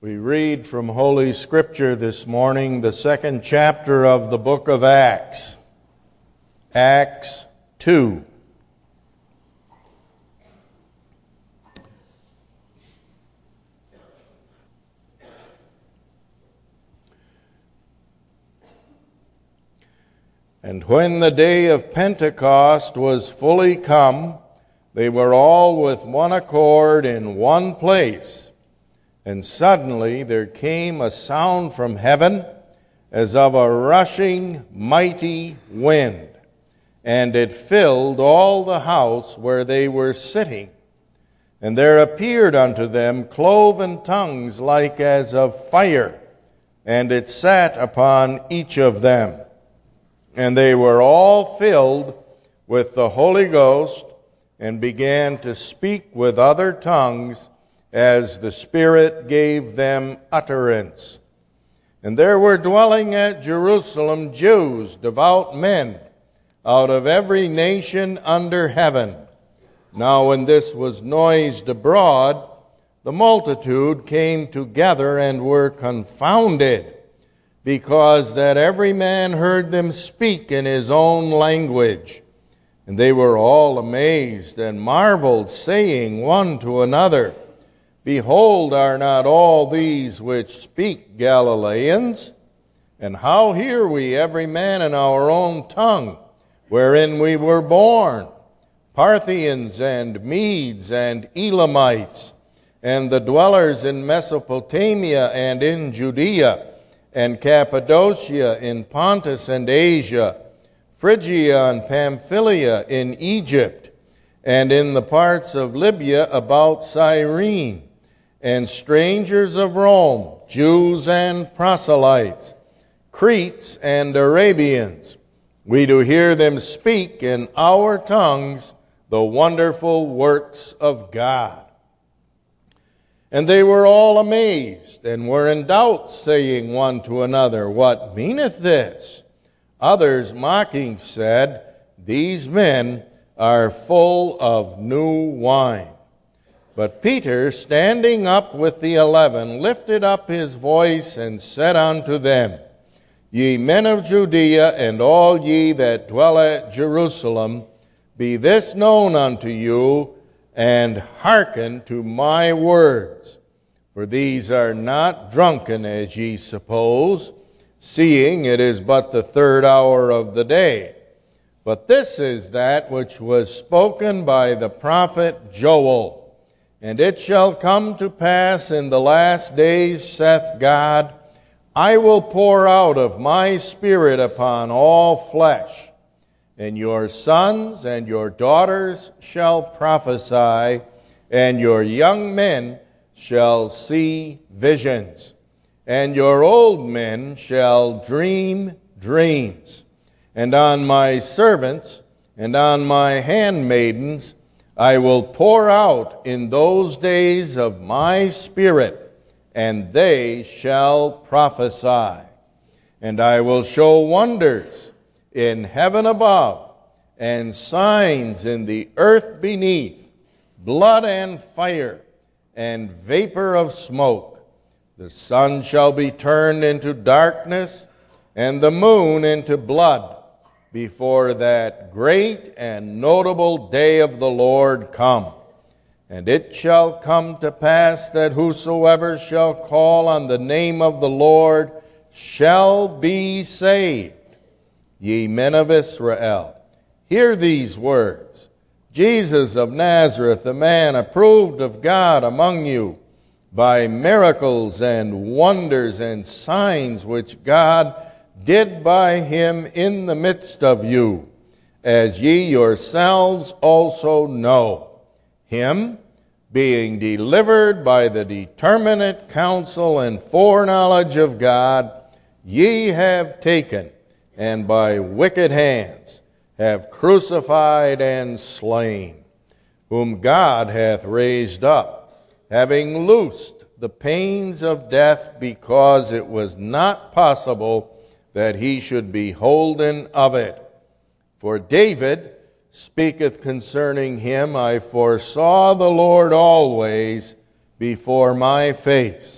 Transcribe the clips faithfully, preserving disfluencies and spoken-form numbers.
We read from Holy Scripture this morning the second chapter of the book of Acts, Acts two. And when the day of Pentecost was fully come, they were all with one accord in one place. And suddenly there came a sound from heaven as of a rushing mighty wind, and it filled all the house where they were sitting. And there appeared unto them cloven tongues like as of fire, and it sat upon each of them. And they were all filled with the Holy Ghost, and began to speak with other tongues as the Spirit gave them utterance. And there were dwelling at Jerusalem Jews, devout men, out of every nation under heaven. Now when this was noised abroad, the multitude came together and were confounded, because that every man heard them speak in his own language. And they were all amazed and marveled, saying one to another, Behold, are not all these which speak Galileans? And how hear we every man in our own tongue, wherein we were born? Parthians and Medes and Elamites, and the dwellers in Mesopotamia and in Judea, and Cappadocia in Pontus and Asia, Phrygia and Pamphylia in Egypt, and in the parts of Libya about Cyrene, and strangers of Rome, Jews and proselytes, Cretes and Arabians. We do hear them speak in our tongues the wonderful works of God. And they were all amazed, and were in doubt, saying one to another, What meaneth this? Others mocking said, These men are full of new wine. But Peter, standing up with the eleven, lifted up his voice and said unto them, Ye men of Judea, and all ye that dwell at Jerusalem, be this known unto you, and hearken to my words. For these are not drunken, as ye suppose, seeing it is but the third hour of the day. But this is that which was spoken by the prophet Joel. And it shall come to pass in the last days, saith God, I will pour out of my Spirit upon all flesh, and your sons and your daughters shall prophesy, and your young men shall see visions, and your old men shall dream dreams. And on my servants and on my handmaidens I will pour out in those days of my Spirit, and they shall prophesy. And I will show wonders in heaven above, and signs in the earth beneath, blood and fire, and vapor of smoke. The sun shall be turned into darkness, and the moon into blood, before that great and notable day of the Lord come. And it shall come to pass that whosoever shall call on the name of the Lord shall be saved. Ye men of Israel, hear these words. Jesus of Nazareth, a man approved of God among you, by miracles and wonders and signs which God did by him in the midst of you, as ye yourselves also know. Him, being delivered by the determinate counsel and foreknowledge of God, ye have taken, and by wicked hands have crucified and slain, whom God hath raised up, having loosed the pains of death, because it was not possible that he should be holden of it. For David speaketh concerning him, I foresaw the Lord always before my face,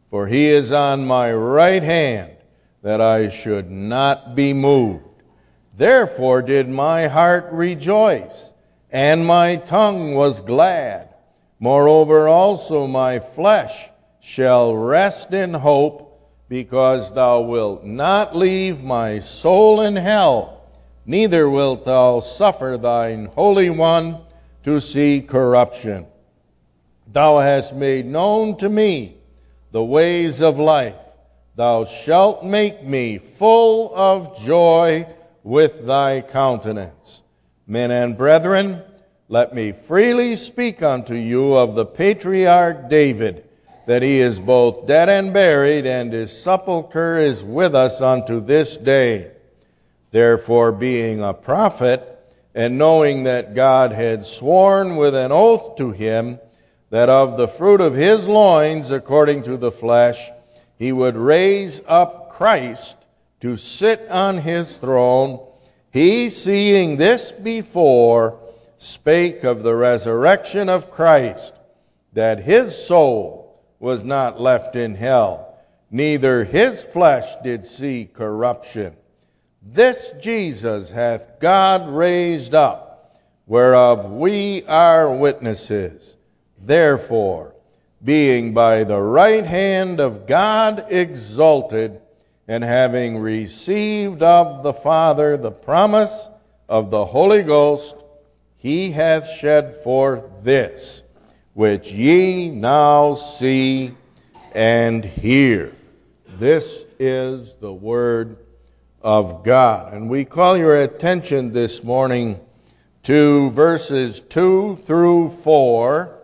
for he is on my right hand, that I should not be moved. Therefore did my heart rejoice, and my tongue was glad. Moreover also my flesh shall rest in hope, because thou wilt not leave my soul in hell, neither wilt thou suffer thine Holy One to see corruption. Thou hast made known to me the ways of life. Thou shalt make me full of joy with thy countenance. Men and brethren, let me freely speak unto you of the patriarch David, that he is both dead and buried, and his sepulchre is with us unto this day. Therefore, being a prophet, and knowing that God had sworn with an oath to him, that of the fruit of his loins, according to the flesh, he would raise up Christ to sit on his throne, he, seeing this before, spake of the resurrection of Christ, that his soul was not left in hell, neither his flesh did see corruption. This Jesus hath God raised up, whereof we are witnesses. Therefore, being by the right hand of God exalted, and having received of the Father the promise of the Holy Ghost, he hath shed forth this, which ye now see and hear. This is the word of God. And we call your attention this morning to verses two through four,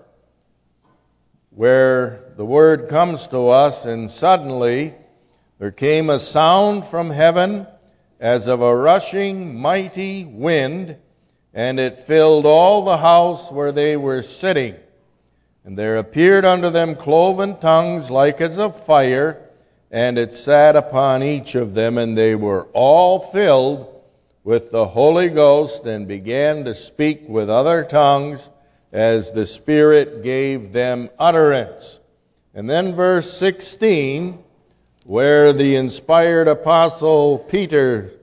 where the word comes to us, and suddenly there came a sound from heaven as of a rushing mighty wind, and it filled all the house where they were sitting. And there appeared unto them cloven tongues like as of fire, and it sat upon each of them, and they were all filled with the Holy Ghost, and began to speak with other tongues as the Spirit gave them utterance. And then verse sixteen, where the inspired apostle Peter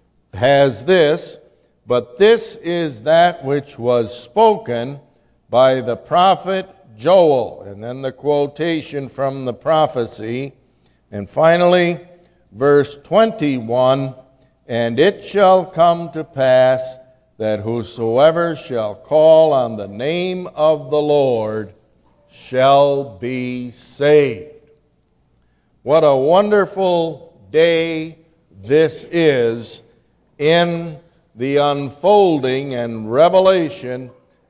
has this, but this is that which was spoken by the prophet Joel. And then the quotation from the prophecy. And finally, verse twenty-one, and it shall come to pass that whosoever shall call on the name of the Lord shall be saved. What a wonderful day this is in the unfolding and revelation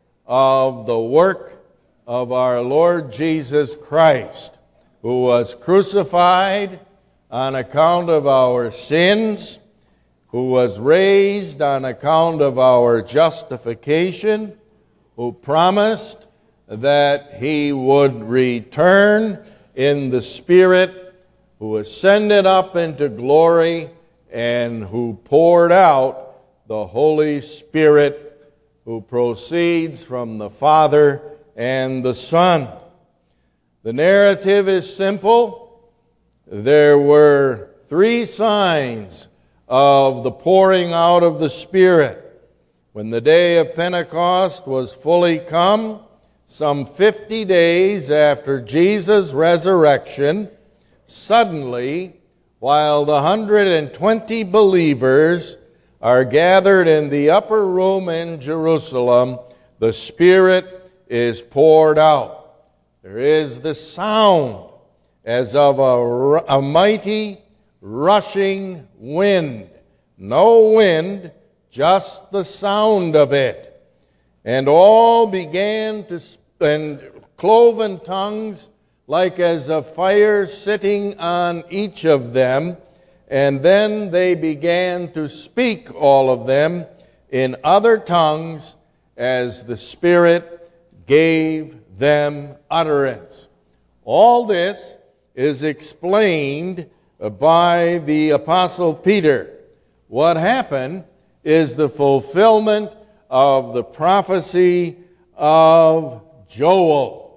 of the work of our Lord Jesus Christ, who was crucified on account of our sins, who was raised on account of our justification, who promised that he would return in the Spirit, who ascended up into glory, and who poured out the Holy Spirit, who proceeds from the Father and the Son. The narrative is simple. There were three signs of the pouring out of the Spirit. When the day of Pentecost was fully come, some fifty days after Jesus' resurrection, suddenly, while the one hundred twenty believers are gathered in the upper room in Jerusalem, the Spirit is poured out. There is the sound as of a, a mighty rushing wind. No wind, just the sound of it. And all began to, and cloven tongues like as of fire sitting on each of them, and then they began to speak, all of them, in other tongues as the Spirit gave them utterance. All this is explained by the Apostle Peter. What happened is the fulfillment of the prophecy of Joel.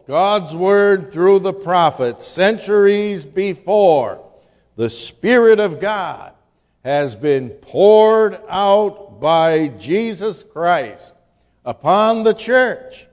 God's word through the prophets centuries before, the Spirit of God has been poured out by Jesus Christ upon the church.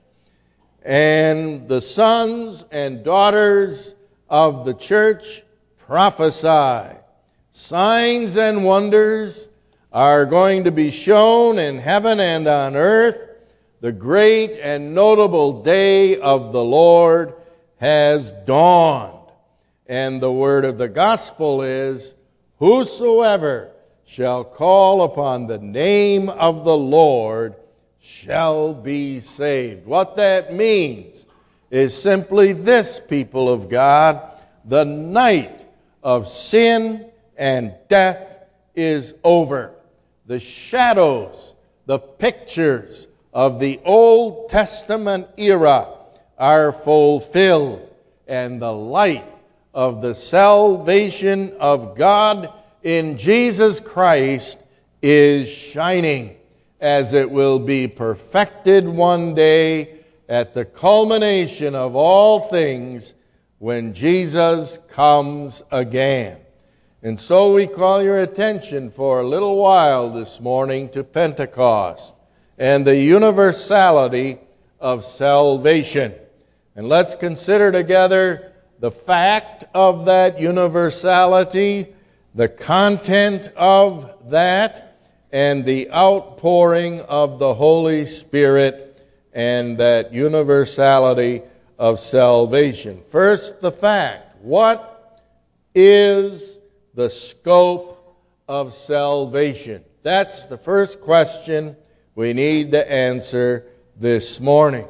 And the sons and daughters of the church prophesy. Signs and wonders are going to be shown in heaven and on earth. The great and notable day of the Lord has dawned. And the word of the gospel is, whosoever shall call upon the name of the Lord shall be saved. What that means is simply this, people of God: the night of sin and death is over. The shadows, the pictures of the Old Testament era are fulfilled, and the light of the salvation of God in Jesus Christ is shining, as it will be perfected one day at the culmination of all things when Jesus comes again. And so we call your attention for a little while this morning to Pentecost and the universality of salvation. And let's consider together the fact of that universality, the content of that, and the outpouring of the Holy Spirit and that universality of salvation. First, the fact. What is the scope of salvation? That's the first question we need to answer this morning.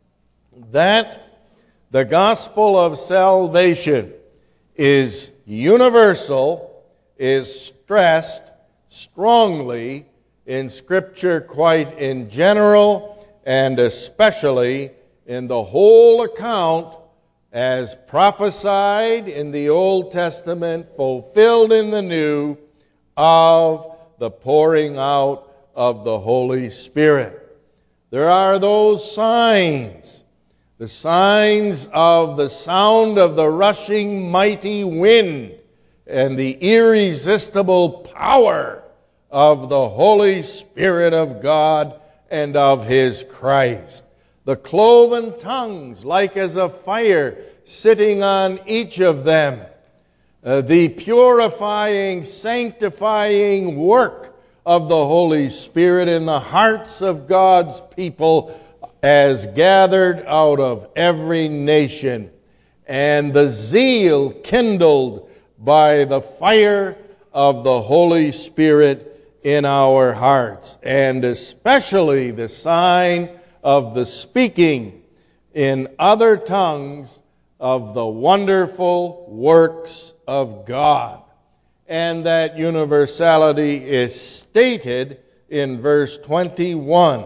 That the gospel of salvation is universal is stressed strongly in Scripture, quite in general, and especially in the whole account as prophesied in the Old Testament, fulfilled in the New, of the pouring out of the Holy Spirit. There are those signs, the signs of the sound of the rushing mighty wind and the irresistible power of the Holy Spirit of God and of His Christ. The cloven tongues, like as a fire sitting on each of them. Uh, the purifying, sanctifying work of the Holy Spirit in the hearts of God's people as gathered out of every nation. And the zeal kindled by the fire of the Holy Spirit in our hearts. And especially the sign of the speaking in other tongues of the wonderful works of God. And that universality is stated in verse twenty-one.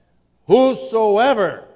Whosoever,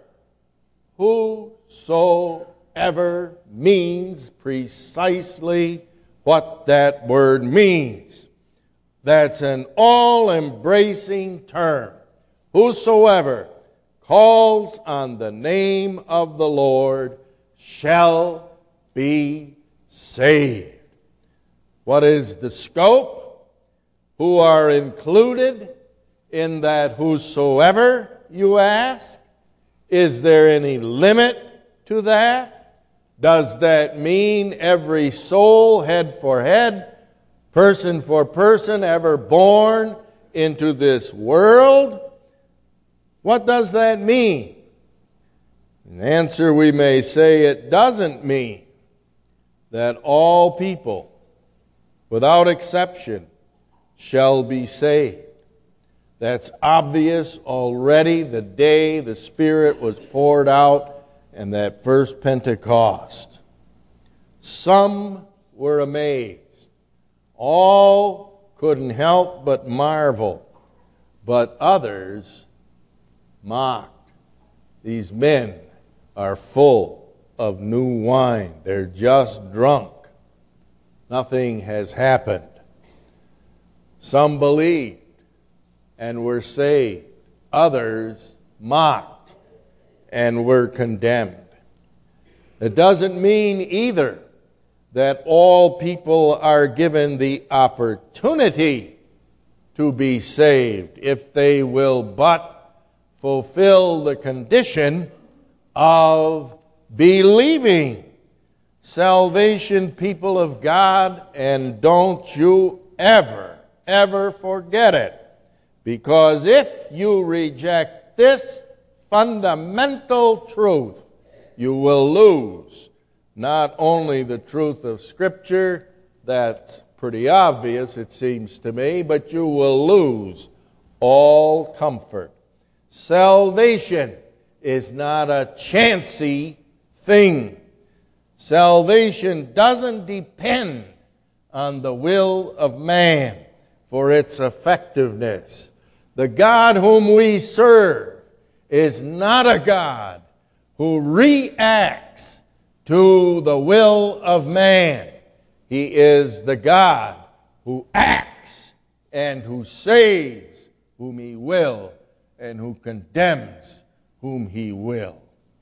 whosoever means precisely what that word means. That's an all-embracing term. Whosoever calls on the name of the Lord shall be saved. What is the scope? Who are included in that whosoever, you ask? Is there any limit to that? Does that mean every soul, head for head, person for person, ever born into this world? What does that mean? In answer, we may say it doesn't mean that all people, without exception, shall be saved. That's obvious already the day the Spirit was poured out and that first Pentecost. Some were amazed. All couldn't help but marvel. But others mocked. These men are full of new wine. They're just drunk. Nothing has happened. Some believed and were saved. Others mocked and were condemned. It doesn't mean either that all people are given the opportunity to be saved if they will but fulfill the condition of believing. Salvation, people of God, and don't you ever, ever forget it. Because if you reject this fundamental truth, you will lose not only the truth of Scripture, that's pretty obvious it seems to me, but you will lose all comfort. Salvation is not a chancy thing. Salvation doesn't depend on the will of man for its effectiveness. The God whom we serve is not a God who reacts to the will of man. He is the God who acts and who saves whom He will and who condemns whom He will.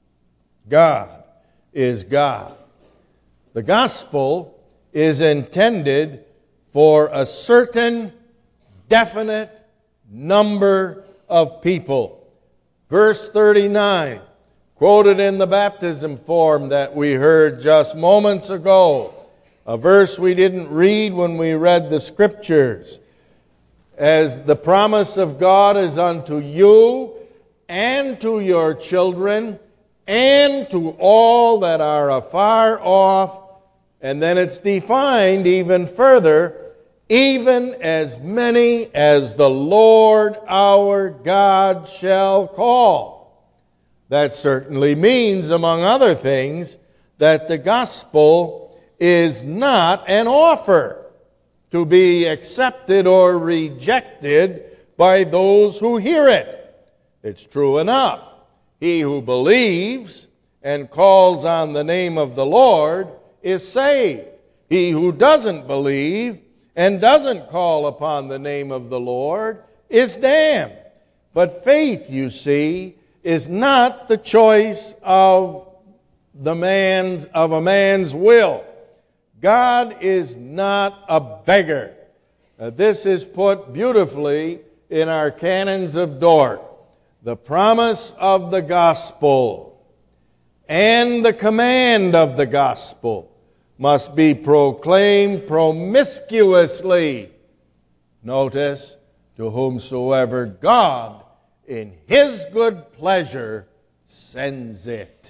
God is God. The gospel is intended for a certain definite number of people. Verse thirty-nine, quoted in the baptism form that we heard just moments ago, a verse we didn't read when we read the Scriptures. As the promise of God is unto you and to your children and to all that are afar off. And then it's defined even further, even as many as the Lord our God shall call. That certainly means, among other things, that the gospel is not an offer to be accepted or rejected by those who hear it. It's true enough. He who believes and calls on the name of the Lord is saved. He who doesn't believe and doesn't call upon the name of the Lord is damned. But faith, you see, is not the choice of the man's of a man's will. God is not a beggar. Uh, this is put beautifully in our canons of Dort. The promise of the gospel and the command of the gospel must be proclaimed promiscuously. Notice, to whomsoever God in His good pleasure sends it.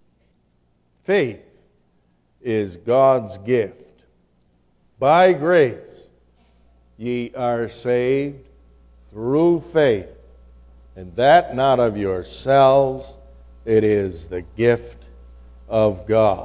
Faith is God's gift. By grace ye are saved through faith, and that not of yourselves, it is the gift of God.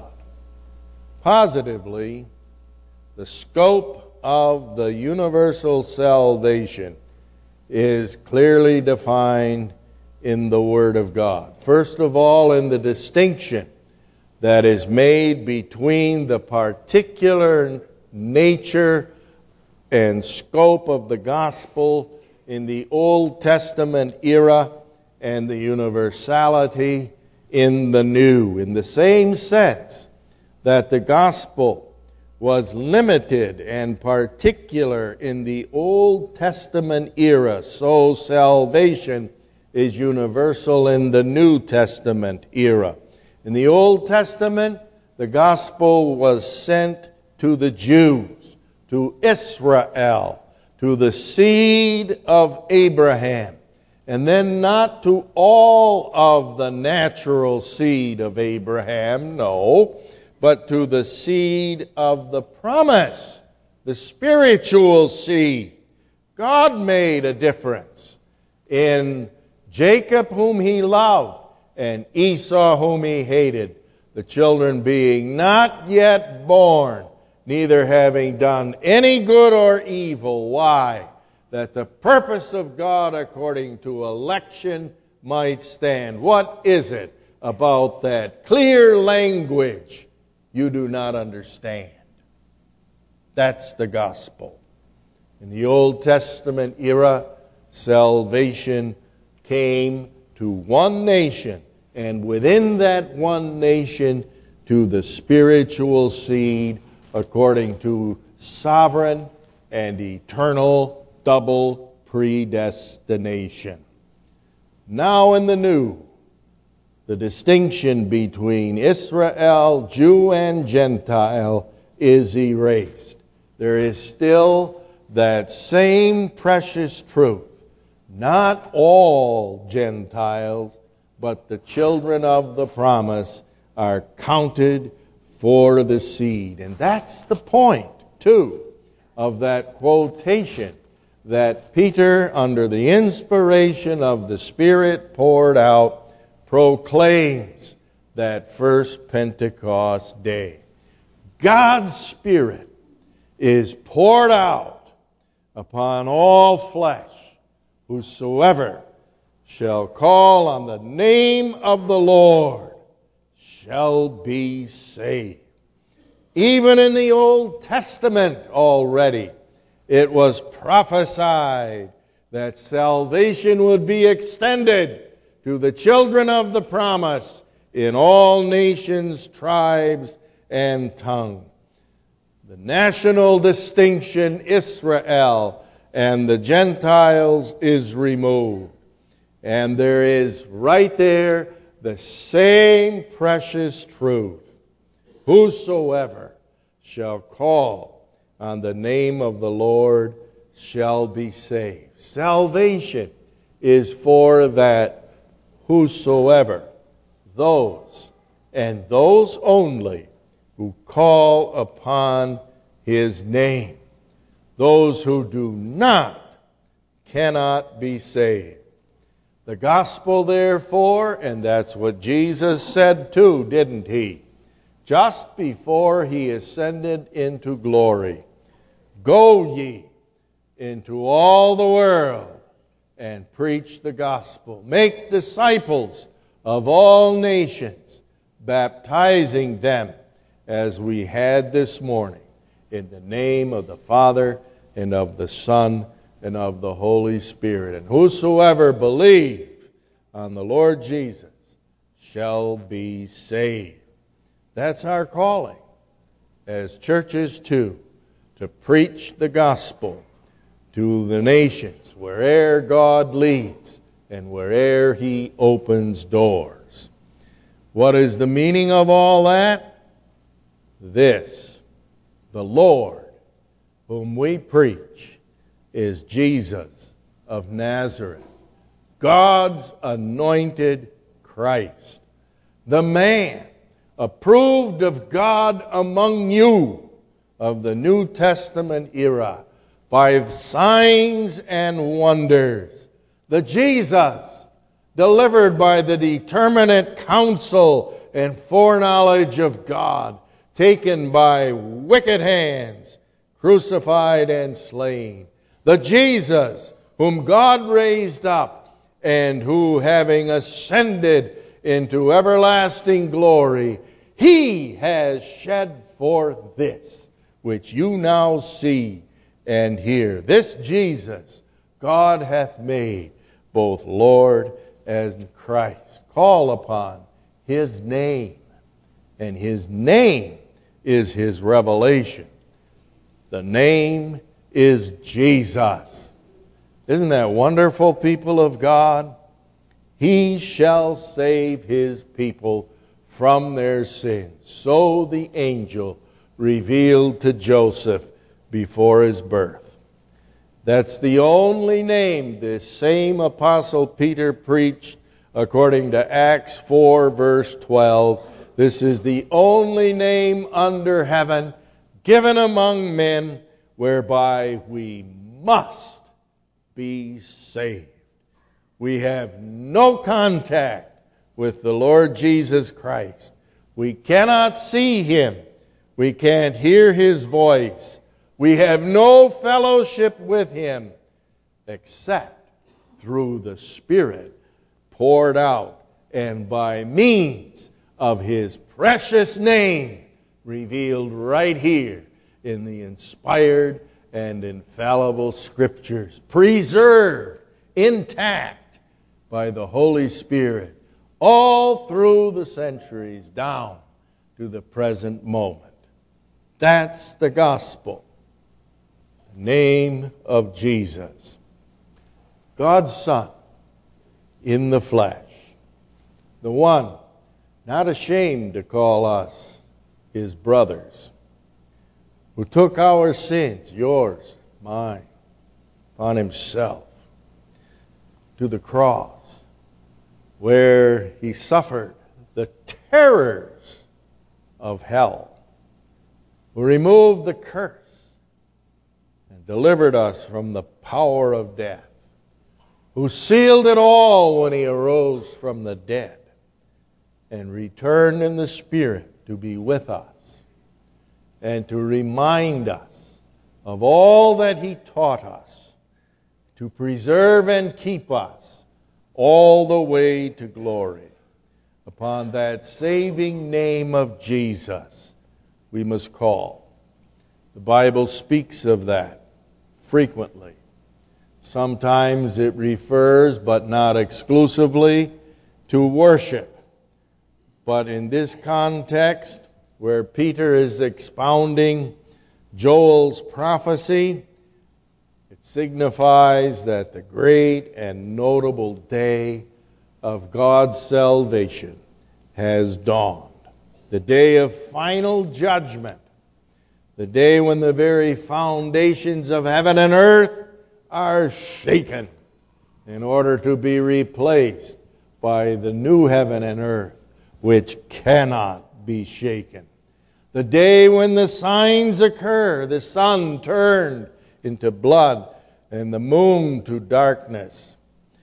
Positively, the scope of the universal salvation is clearly defined in the Word of God. First of all, in the distinction that is made between the particular nature and scope of the gospel in the Old Testament era and the universality in the New, in the same sense that the gospel was limited and particular in the Old Testament era, so salvation is universal in the New Testament era. In the Old Testament, the gospel was sent to the Jews, to Israel, to the seed of Abraham, and then not to all of the natural seed of Abraham, no, but to the seed of the promise, the spiritual seed. God made a difference in Jacob, whom He loved, and Esau, whom He hated, the children being not yet born, neither having done any good or evil. Why? That the purpose of God according to election might stand. What is it about that clear language you do not understand? That's the gospel. In the Old Testament era, salvation came to one nation, and within that one nation to the spiritual seed according to sovereign and eternal double predestination. Now in the new, the distinction between Israel, Jew, and Gentile is erased. There is still that same precious truth. Not all Gentiles, but the children of the promise are counted for the seed. And that's the point, too, of that quotation that Peter, under the inspiration of the Spirit poured out, proclaims that first Pentecost day. God's Spirit is poured out upon all flesh. Whosoever shall call on the name of the Lord shall be saved. Even in the Old Testament already, it was prophesied that salvation would be extended to the children of the promise in all nations, tribes, and tongues. The national distinction, Israel, and the Gentiles is removed. And there is right there the same precious truth. Whosoever shall call on the name of the Lord shall be saved. Salvation is for that whosoever, those, and those only, who call upon His name. Those who do not cannot be saved. The gospel, therefore, and that's what Jesus said too, didn't He? Just before He ascended into glory. Go ye into all the world and preach the gospel. Make disciples of all nations, baptizing them as we had this morning, in the name of the Father, and of the Son, and of the Holy Spirit. And whosoever believe on the Lord Jesus shall be saved. That's our calling as churches too, to preach the gospel to the nations, where'er God leads and where'er He opens doors. What is the meaning of all that? This: the Lord whom we preach is Jesus of Nazareth, God's anointed Christ, the man approved of God among you of the New Testament era by signs and wonders, the Jesus delivered by the determinate counsel and foreknowledge of God, taken by wicked hands, crucified and slain. The Jesus whom God raised up, and who, having ascended into everlasting glory, He has shed forth this, which you now see and hear. This Jesus God hath made both Lord and Christ. Call upon His name, and His name is His revelation. The name is Jesus. Isn't that wonderful, people of God? He shall save His people from their sins. So the angel revealed to Joseph before his birth. That's the only name this same Apostle Peter preached according to Acts four, verse twelve. This is the only name under heaven given among men whereby we must be saved. We have no contact with the Lord Jesus Christ. We cannot see Him. We can't hear His voice. We have no fellowship with Him except through the Spirit poured out and by means of His precious name revealed right here in the inspired and infallible Scriptures, preserved intact by the Holy Spirit all through the centuries down to the present moment. That's the gospel. The name of Jesus, God's Son in the flesh, the one not ashamed to call us his brothers, who took our sins, yours, mine, upon himself to the cross, where he suffered the terrors of hell, who removed the curse and delivered us from the power of death, who sealed it all when he arose from the dead and returned in the Spirit to be with us and to remind us of all that he taught us, to preserve and keep us all the way to glory. Upon that saving name of Jesus, we must call. The Bible speaks of that frequently. Sometimes it refers, but not exclusively, to worship. But in this context, where Peter is expounding Joel's prophecy, it signifies that the great and notable day of God's salvation has dawned. The day of final judgment. The day when the very foundations of heaven and earth are shaken in order to be replaced by the new heaven and earth, which cannot be shaken. The day when the signs occur, the sun turned into blood and the moon to darkness.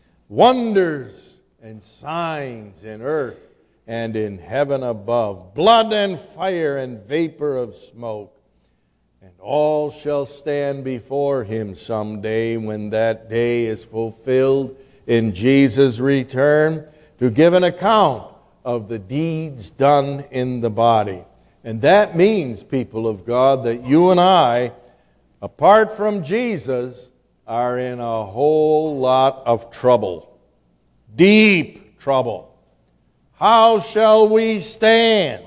Wonders and signs in earth and in heaven above, blood and fire and vapor of smoke. And all shall stand before him someday, when that day is fulfilled in Jesus' return, to give an account of the deeds done in the body. And that means, people of God, that you and I, apart from Jesus, are in a whole lot of trouble. Deep trouble. How shall we stand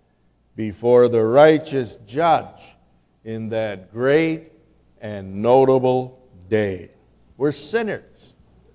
before the righteous judge in that great and notable day? We're sinners,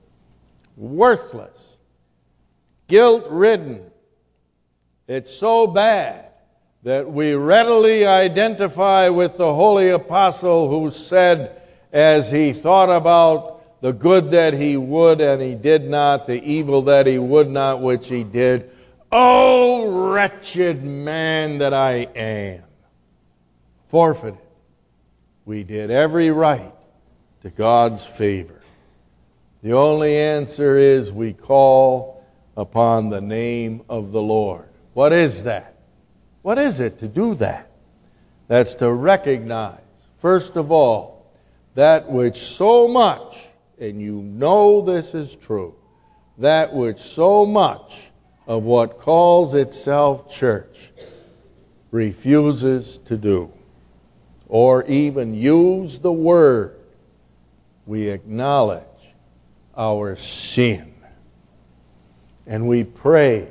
worthless, guilt-ridden. It's so bad that we readily identify with the holy apostle who said, as he thought about the good that he would and he did not, the evil that he would not, which he did, "Oh, wretched man that I am." Forfeited. We did every right to God's favor. The only answer is we call upon the name of the Lord. What is that? What is it to do that? That's to recognize, first of all, that which so much, and you know this is true, that which so much of what calls itself church refuses to do, or even use the word. We acknowledge our sin, and we pray,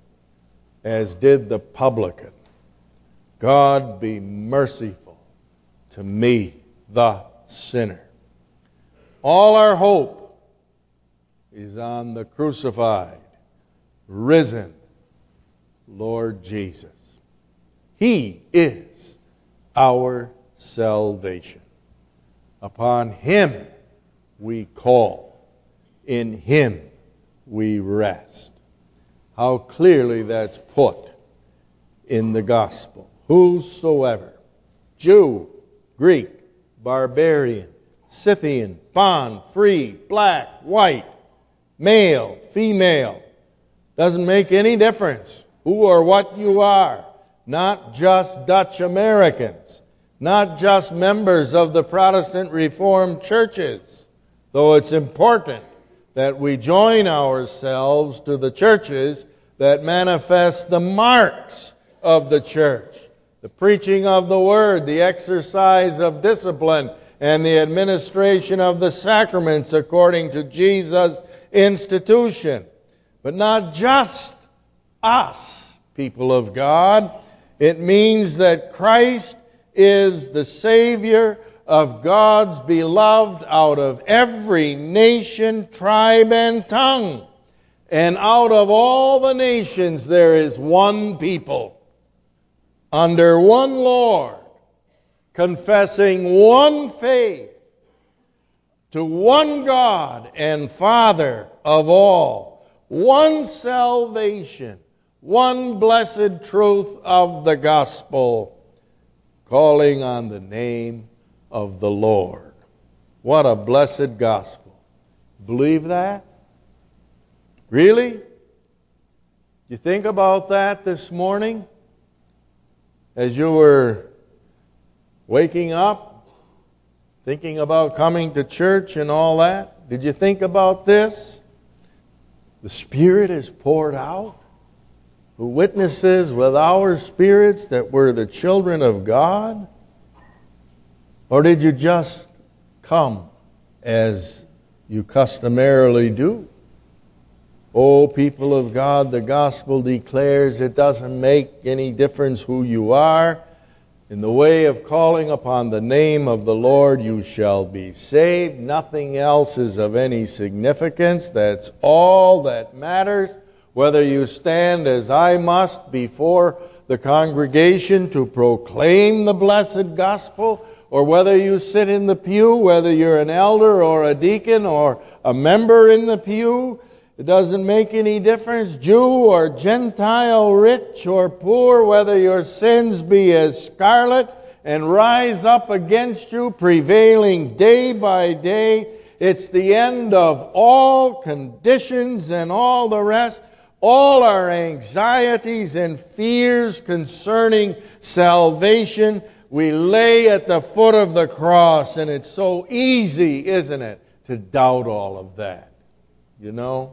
as did the publican, "God, be merciful to me, the sinner." All our hope is on the crucified, risen Lord Jesus. He is our salvation. Upon him we call. In him we rest. How clearly that's put in the gospel. Whosoever, Jew, Greek, barbarian, Scythian, bond, free, black, white, male, female, doesn't make any difference who or what you are. Not just Dutch Americans, not just members of the Protestant Reformed churches, though it's important that we join ourselves to the churches that manifest the marks of the church. The preaching of the Word, the exercise of discipline, and the administration of the sacraments according to Jesus' institution. But not just us, people of God. It means that Christ is the Savior of God's beloved out of every nation, tribe, and tongue. And out of all the nations there is one people, under one Lord, confessing one faith, to one God and Father of all, one salvation, one blessed truth of the gospel, calling on the name of the Lord. What a blessed gospel. Believe that? Really? You think about that this morning as you were waking up, thinking about coming to church and all that? Did you think about this? The Spirit is poured out, who witnesses with our spirits that we're the children of God? Or did you just come as you customarily do? Oh, people of God, the gospel declares it doesn't make any difference who you are. In the way of calling upon the name of the Lord, you shall be saved. Nothing else is of any significance. That's all that matters. Whether you stand as I must before the congregation to proclaim the blessed gospel, or whether you sit in the pew, whether you're an elder or a deacon or a member in the pew, it doesn't make any difference, Jew or Gentile, rich or poor, whether your sins be as scarlet and rise up against you, prevailing day by day. It's the end of all conditions and all the rest, all our anxieties and fears concerning salvation. We lay at the foot of the cross, and it's so easy, isn't it, to doubt all of that. You know?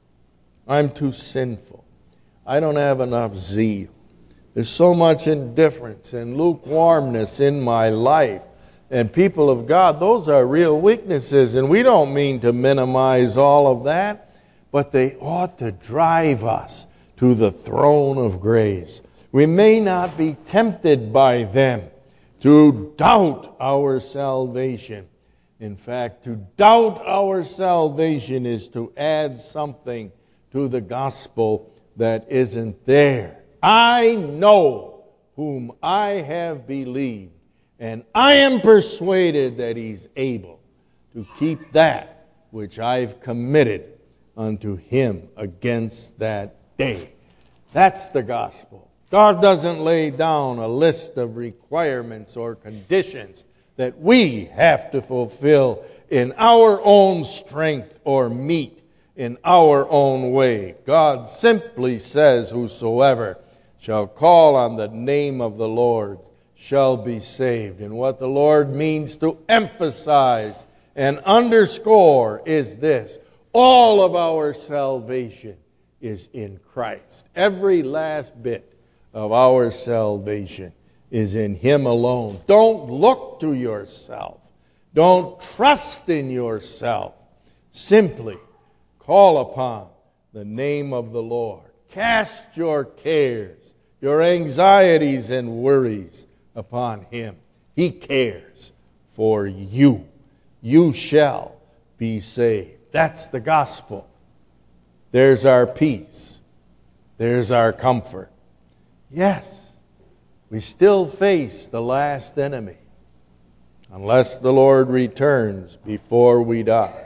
I'm too sinful. I don't have enough zeal. There's so much indifference and lukewarmness in my life. And people of God, those are real weaknesses. And we don't mean to minimize all of that, but they ought to drive us to the throne of grace. We may not be tempted by them to doubt our salvation. In fact, to doubt our salvation is to add something to the gospel that isn't there. I know whom I have believed, and I am persuaded that He's able to keep that which I've committed unto Him against that day. That's the gospel. God doesn't lay down a list of requirements or conditions that we have to fulfill in our own strength or meet in our own way. God simply says, whosoever shall call on the name of the Lord shall be saved. And what the Lord means to emphasize and underscore is this: all of our salvation is in Christ. Every last bit of our salvation is in Him alone. Don't look to yourself. Don't trust in yourself. Simply call upon the name of the Lord. Cast your cares, your anxieties and worries upon Him. He cares for you. You shall be saved. That's the gospel. There's our peace. There's our comfort. Yes, we still face the last enemy, unless the Lord returns before we die.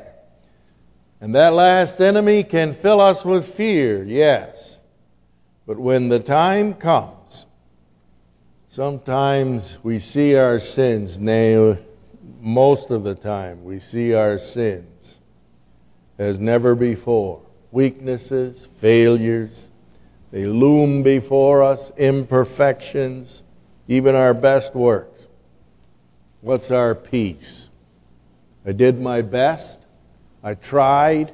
And that last enemy can fill us with fear, yes. But when the time comes, sometimes we see our sins, nay, most of the time we see our sins as never before. Weaknesses, failures, they loom before us, imperfections, even our best works. What's our peace? I did my best. I tried.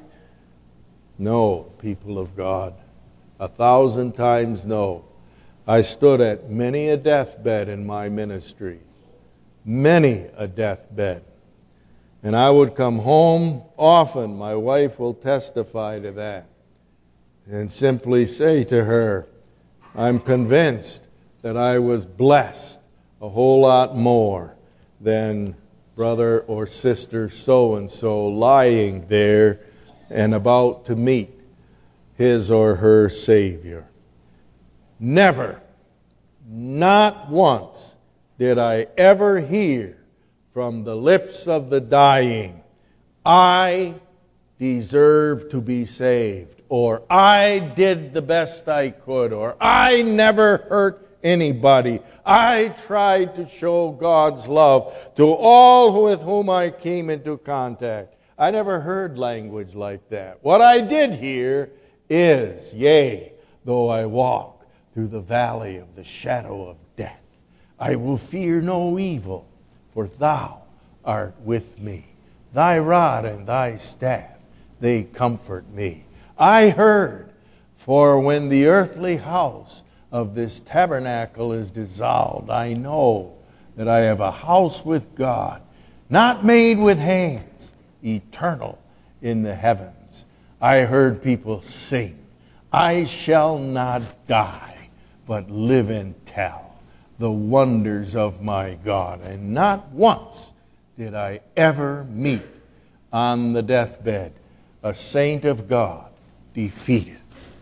No, people of God, a thousand times no. I stood at many a deathbed in my ministry, many a deathbed. And I would come home often, my wife will testify to that, and simply say to her, I'm convinced that I was blessed a whole lot more than brother or sister so-and-so lying there and about to meet his or her Savior. Never, not once, did I ever hear from the lips of the dying, I deserve to be saved, or I did the best I could, or I never hurt anybody. I tried to show God's love to all with whom I came into contact. I never heard language like that. What I did hear is, yea, though I walk through the valley of the shadow of death, I will fear no evil, for thou art with me. Thy rod and thy staff, they comfort me. I heard, for when the earthly house of this tabernacle is dissolved, I know that I have a house with God, not made with hands, eternal in the heavens. I heard people sing, I shall not die, but live and tell the wonders of my God. And not once did I ever meet on the deathbed a saint of God defeated.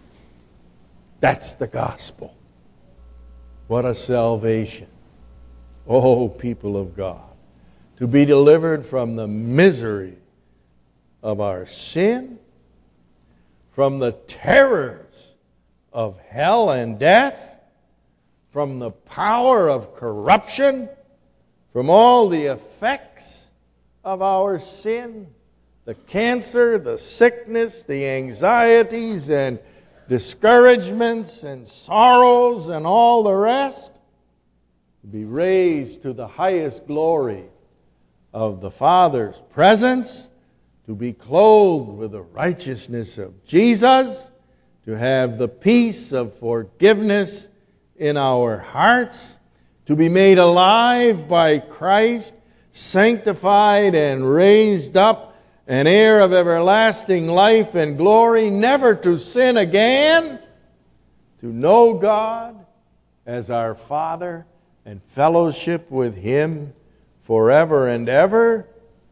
That's the gospel. What a salvation. Oh, people of God, to be delivered from the misery of our sin, from the terrors of hell and death, from the power of corruption, from all the effects of our sin, the cancer, the sickness, the anxieties and discouragements and sorrows and all the rest, to be raised to the highest glory of the Father's presence, to be clothed with the righteousness of Jesus, to have the peace of forgiveness in our hearts, to be made alive by Christ, sanctified and raised up, an heir of everlasting life and glory, never to sin again, to know God as our Father and fellowship with Him forever and ever.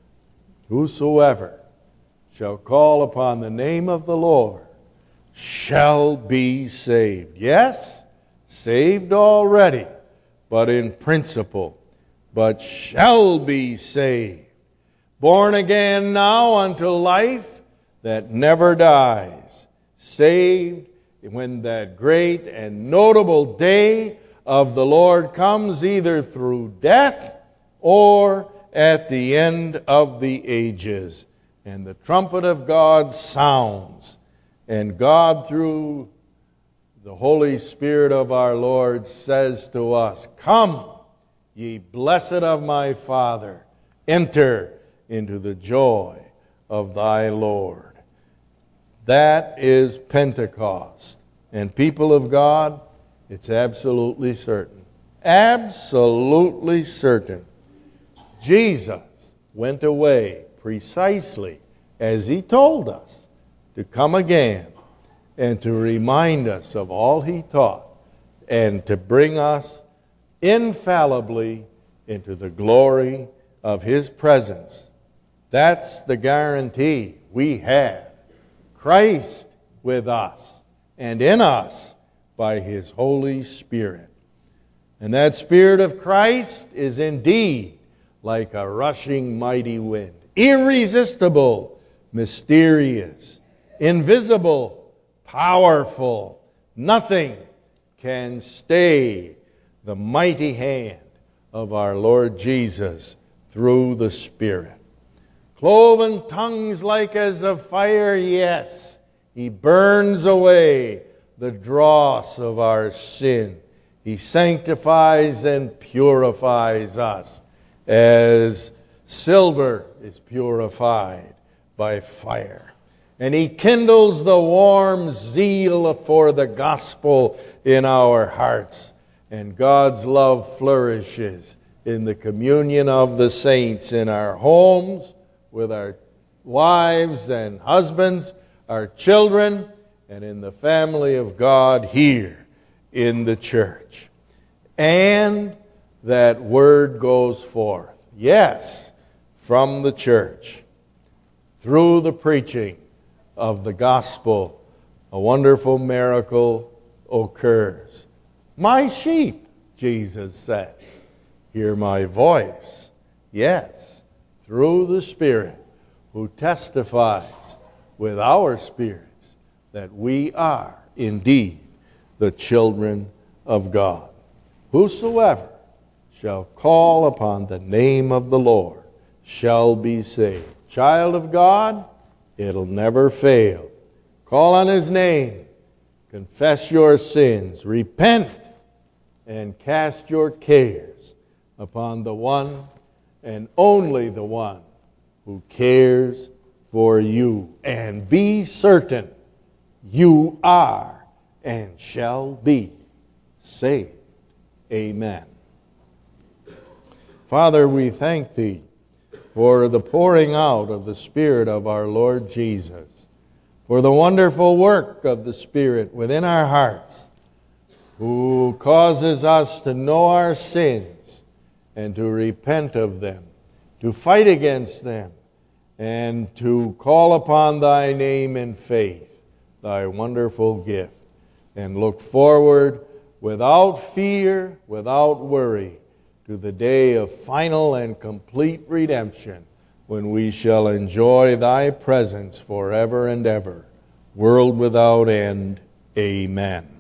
Whosoever shall call upon the name of the Lord shall be saved. Yes, saved already, but in principle, but shall be saved. Born again now unto life that never dies. Saved when that great and notable day of the Lord comes, either through death or at the end of the ages. And the trumpet of God sounds, and God through the Holy Spirit of our Lord says to us, Come, ye blessed of my Father, enter into the joy of thy Lord. That is Pentecost. And people of God, it's absolutely certain. Absolutely certain. Jesus went away precisely as He told us to come again and to remind us of all He taught and to bring us infallibly into the glory of His presence. That's the guarantee we have. Christ with us and in us by His Holy Spirit. And that Spirit of Christ is indeed like a rushing mighty wind. Irresistible, mysterious, invisible, powerful. Nothing can stay the mighty hand of our Lord Jesus through the Spirit. Cloven tongues like as of fire, yes, He burns away the dross of our sin. He sanctifies and purifies us as silver is purified by fire. And He kindles the warm zeal for the gospel in our hearts. And God's love flourishes in the communion of the saints in our homes, with our wives and husbands, our children, and in the family of God here in the church. and that word goes forth. Yes, from the church, through the preaching of the gospel, a wonderful miracle occurs. My sheep, Jesus says, hear my voice. Yes, through the Spirit who testifies with our spirits that we are indeed the children of God. Whosoever shall call upon the name of the Lord shall be saved. Child of God, it'll never fail. Call on His name, confess your sins, repent, and cast your cares upon the one and only the one who cares for you. And be certain you are and shall be saved. Amen. Father, we thank Thee for the pouring out of the Spirit of our Lord Jesus, for the wonderful work of the Spirit within our hearts, who causes us to know our sins and to repent of them, to fight against them, and to call upon Thy name in faith, Thy wonderful gift, and look forward without fear, without worry, to the day of final and complete redemption, when we shall enjoy Thy presence forever and ever, world without end. Amen.